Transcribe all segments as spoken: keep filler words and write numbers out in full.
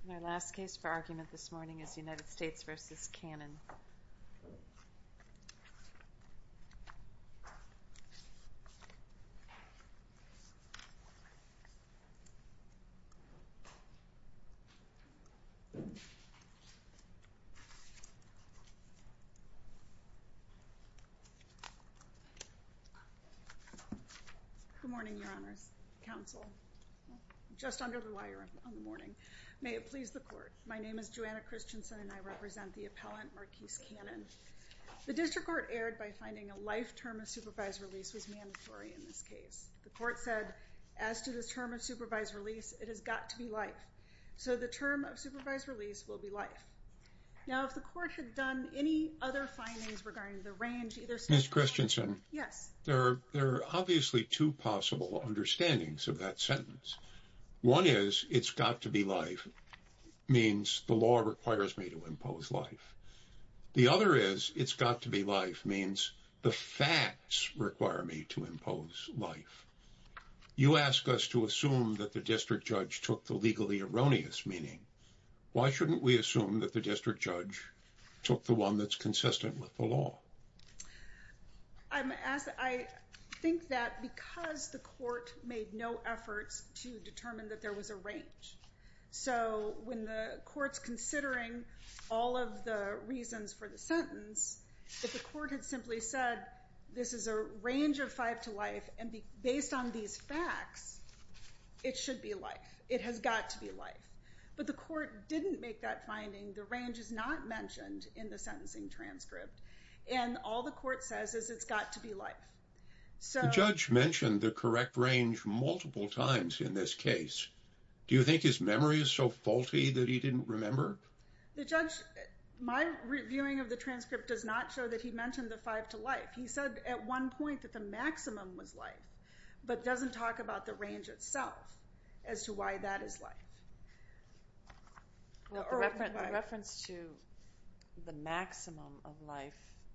And our last case for argument this morning is United States v. Cannon. Good morning, Your Honors. Counsel. Just under the wire on the morning. May it please the Court. My name is Joanna Christensen and I represent the appellant Marquise Cannon. The District Court erred by finding a life term of supervised release was mandatory in this case. The Court said, as to this term of supervised release, it has got to be life. So the term of supervised release will be life. Now, if the Court had done any other findings regarding the range, either... Miz Christensen. Yes. There are, there are obviously two possible understandings of that sentence. One is, it's got to be life, means the law requires me to impose life. The other is, it's got to be life, means the facts require me to impose life. You ask us to assume that the district judge took the legally erroneous meaning. Why shouldn't we assume that the district judge took the one that's consistent with the law? I'm asked, I think that because the Court made no efforts to determine that there was a range. So when the Court's considering all of the reasons for the sentence, if the Court had simply said, this is a range of five to life, and be, based on these facts, it should be life. It has got to be life. But the Court didn't make that finding. The range is not mentioned in the sentencing transcript. And all the Court says is it's got to be life. So the judge mentioned the correct range multiple times in this case. Do you think his memory is so faulty that he didn't remember? The judge, my reviewing of the transcript does not show that he mentioned the five to life. He said at one point that the maximum was life, but doesn't talk about the range itself as to why that is life. Well, the, refer the reference to the maximum of life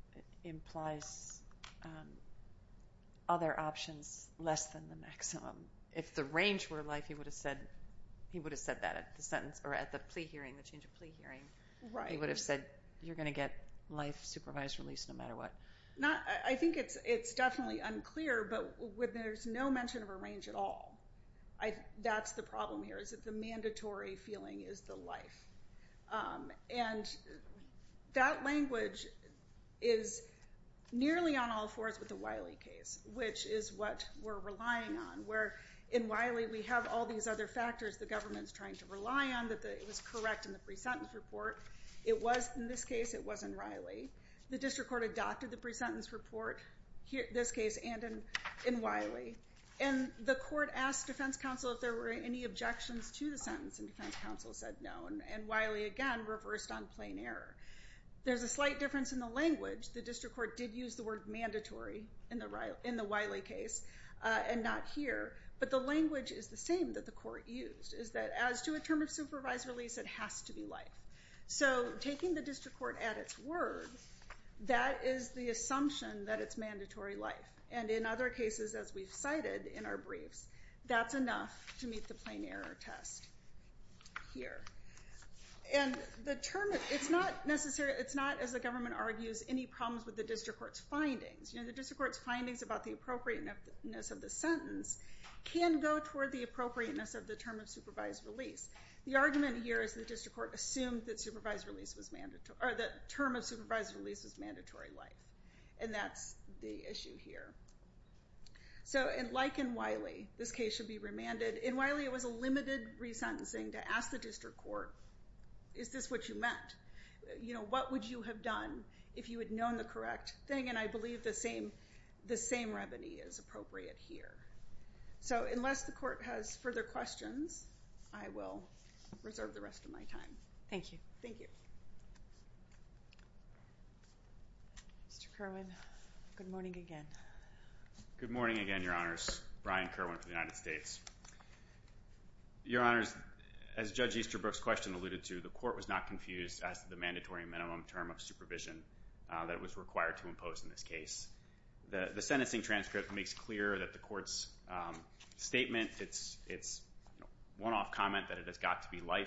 implies um, other options less than the maximum. If the range were life, he would have said he would have said that at the sentence or at the plea hearing, the change of plea hearing. Right. He would have said you're going to get life supervised release no matter what. Not, I think it's it's definitely unclear, but when there's no mention of a range at all, I, that's the problem here, is that the mandatory feeling is the life. Um, and that language is nearly on all fours with the Wiley case, which is what we're relying on, where in Wiley we have all these other factors the government's trying to rely on, that the, it was correct in the pre-sentence report. It was, in this case, it was in Riley. The district court adopted the pre-sentence report, here, this case, and in, in Wiley. And the court asked defense counsel if there were any objections to the sentence, and defense counsel said no. And, and Wiley, again, reversed on plain error. There's a slight difference in the language. The district court did use the word mandatory in the, in the Wiley case, uh, and not here. But the language is the same that the court used, is that as to a term of supervised release, it has to be life. So taking the district court at its word, that is the assumption that it's mandatory life. And in other cases, as we've cited in our briefs, that's enough to meet the plain error test here. And the term, it's not necessarily, it's not, as the government argues, any problems with the district court's findings. You know, the district court's findings about the appropriateness of the sentence can go toward the appropriateness of the term of supervised release. The argument here is the district court assumed that supervised release was mandatory, or the term of supervised release was mandatory life. And that's the issue here. So, and like in Wiley, this case should be remanded. In Wiley, it was a limited resentencing to ask the district court, is this what you meant? You know, what would you have done if you had known the correct thing? And I believe the same, the same remedy is appropriate here. So unless the court has further questions, I will reserve the rest of my time. Thank you. Thank you. Mister Kerwin, good morning again. Good morning again, Your Honors. Brian Kerwin for the United States. Your Honors, as Judge Easterbrook's question alluded to, the court was not confused as to the mandatory minimum term of supervision uh, that was required to impose in this case. The, the sentencing transcript makes clear that the court's um, statement, its, its you know, one-off comment that it has got to be life,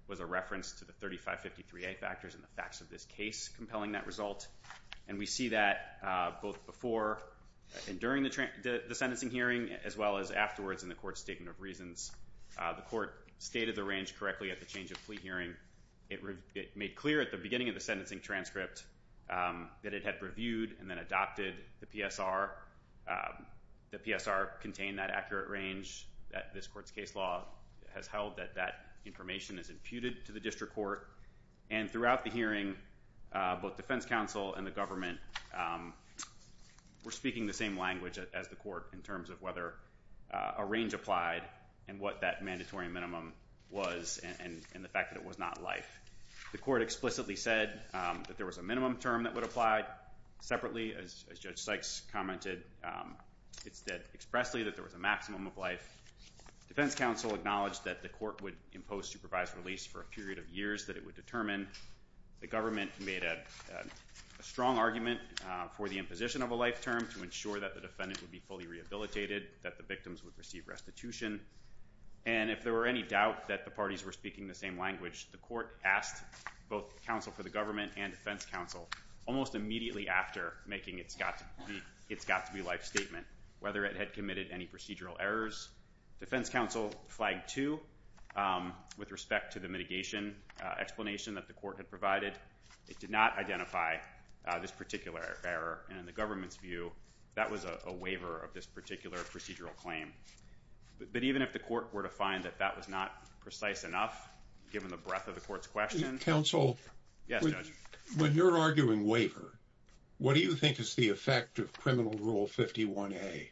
was a reference to the thirty-five fifty-three A factors and the facts of this case compelling that result. And we see that uh, both before and during the, tra- the, the sentencing hearing, as well as afterwards in the court's statement of reasons. Uh, the court stated the range correctly at the change of plea hearing. It, re- it made clear at the beginning of the sentencing transcript um, that it had reviewed and then adopted the P S R. Um, the P S R contained that accurate range. That this court's case law has held that that information is imputed to the district court. And throughout the hearing, uh, both defense counsel and the government um, were speaking the same language as the court in terms of whether uh, a range applied and what that mandatory minimum was, and, and, and the fact that it was not life. The court explicitly said um, that there was a minimum term that would apply. Separately, as, as Judge Sykes commented, um, it said expressly that there was a maximum of life. Defense counsel acknowledged that the court would impose supervised release for a period of years that it would determine. The government made a, a, a strong argument uh, for the imposition of a life term to ensure that the defendant would be fully rehabilitated, that the victims would receive restitution. And if there were any doubt that the parties were speaking the same language, the court asked both counsel for the government and defense counsel almost immediately after making its got to be, its got to be life statement, whether it had committed any procedural errors. Defense counsel flagged two um, with respect to the mitigation uh, explanation that the court had provided. It did not identify uh, this particular error, and in the government's view, that was a, a waiver of this particular procedural claim. But, but even if the court were to find that that was not precise enough, given the breadth of the court's question. Counsel, yes, when, Judge. When you're arguing waiver, what do you think is the effect of Criminal Rule fifty-one A?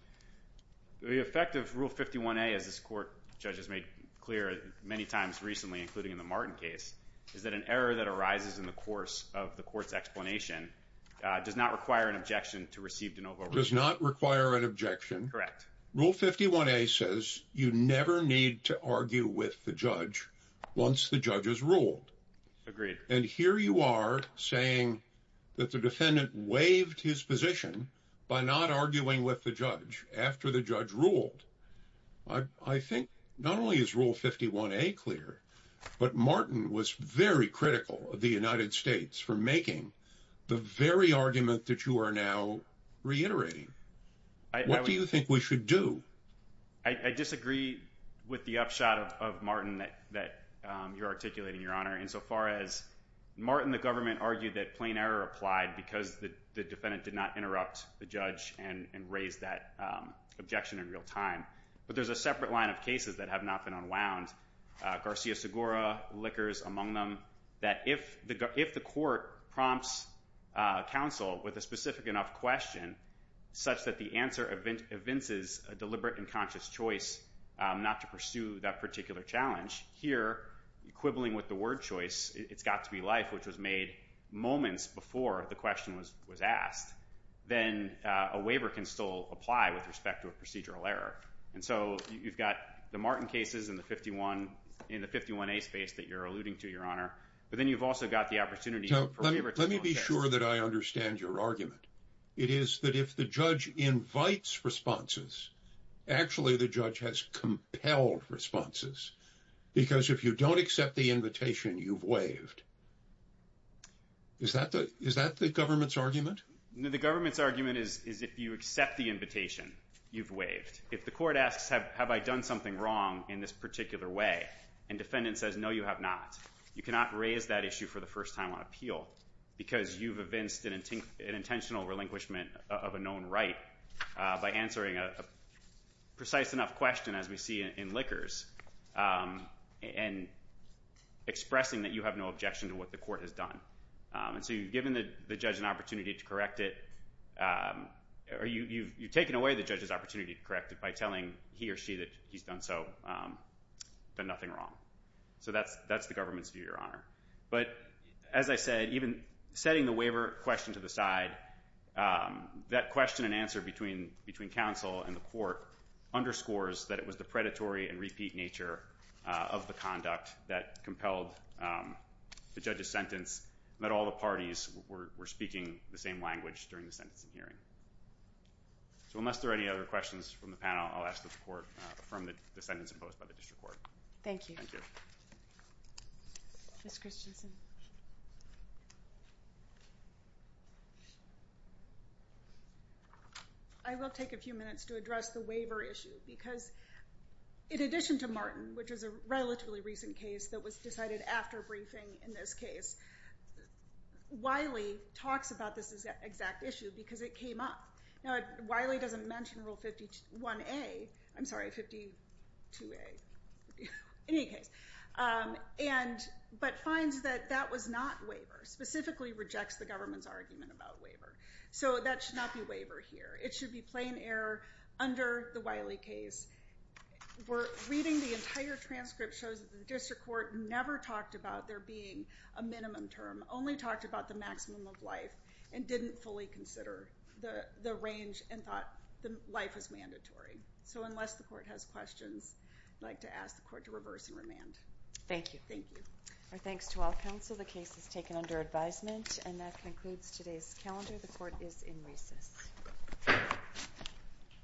The effect of Rule fifty-one A, as this court, Judge, has made clear many times recently, including in the Martin case, is that an error that arises in the course of the court's explanation uh, does not require an objection to receive de novo review. Does not require an objection. Correct. Rule fifty-one A says you never need to argue with the judge once the judge has ruled. Agreed. And here you are saying that the defendant waived his position by not arguing with the judge after the judge ruled. I, I think not only is Rule fifty-one A clear, but Martin was very critical of the United States for making the very argument that you are now reiterating. I, what I would, do you think we should do? I, I disagree with the upshot of, of Martin that, that um, you're articulating, Your Honor, insofar as Martin, the government, argued that plain error applied because the, the defendant did not interrupt the judge and, and raise that um, objection in real time. But there's a separate line of cases that have not been unwound, uh, Garcia-Segura, Lickers among them, that if the, if the court prompts uh, counsel with a specific enough question such that the answer evin- evinces a deliberate and conscious choice um, not to pursue that particular challenge, here, quibbling with the word choice, it's got to be life, which was made moments before the question was, was asked, then uh, a waiver can still apply with respect to a procedural error. And so you've got the Martin cases in the fifty-one in the fifty-one A space that you're alluding to, Your Honor, but then you've also got the opportunity now, for let, waiver to Let me be exist. sure that I understand your argument. It is that if the judge invites responses, actually the judge has compelled responses. Because if you don't accept the invitation, you've waived. Is that the is that the government's argument? No, the government's argument is is if you accept the invitation, you've waived. If the court asks, have, have I done something wrong in this particular way, and defendant says, no, you have not, you cannot raise that issue for the first time on appeal because you've evinced an, inten- an intentional relinquishment of a known right uh, by answering a, a precise enough question, as we see in, in Lickers, um, and expressing that you have no objection to what the court has done. Um, and so you've given the, the judge an opportunity to correct it, um, or you, you've, you've taken away the judge's opportunity to correct it by telling he or she that he's done so, um, done nothing wrong. So that's that's the government's view, Your Honor. But as I said, even setting the waiver question to the side, um, that question and answer between between counsel and the court underscores that it was the predatory and repeat nature uh, of the conduct that compelled um, the judge's sentence, and that all the parties were, were speaking the same language during the sentencing hearing. So unless there are any other questions from the panel, I'll ask that the court uh, affirm the, the sentence imposed by the district court. Thank you. Thank you. Miz Christensen. I will take a few minutes to address the waiver issue because in addition to Martin, which is a relatively recent case that was decided after briefing in this case, Wiley talks about this exact issue because it came up. Now, Wiley doesn't mention Rule fifty-one A, I'm sorry, fifty-two A, in any case, um, and but finds that that was not waiver, specifically rejects the government's argument about waiver. So that should not be waiver here. It should be plain error under the Wiley case. We're reading the entire transcript shows that the district court never talked about there being a minimum term, only talked about the maximum of life, and didn't fully consider the, the range and thought the life was mandatory. So unless the court has questions, I'd like to ask the court to reverse and remand. Thank you. Thank you. Our thanks to all counsel. The case is taken under advisement, and that concludes today's calendar. The court is in recess.